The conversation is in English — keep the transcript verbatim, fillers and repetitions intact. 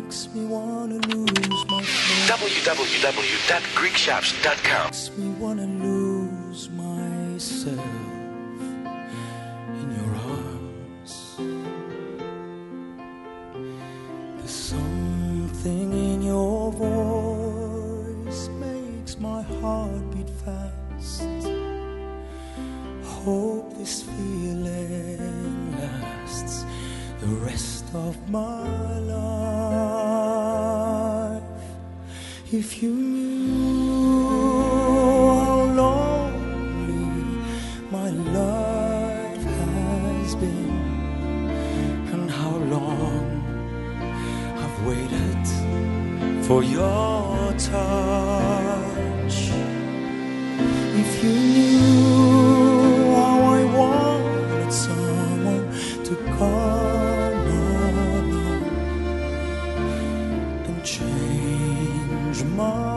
makes me wanna lose myself. w w w dot greek shops dot com. Makes me wanna lose myself in your arms. There's something in your voice makes my heart beat fast. Hope this feeling lasts the rest of my life. If you knew how lonely my life has been, and how long I've waited for your touch. If you knew how I wanted someone to come along and change my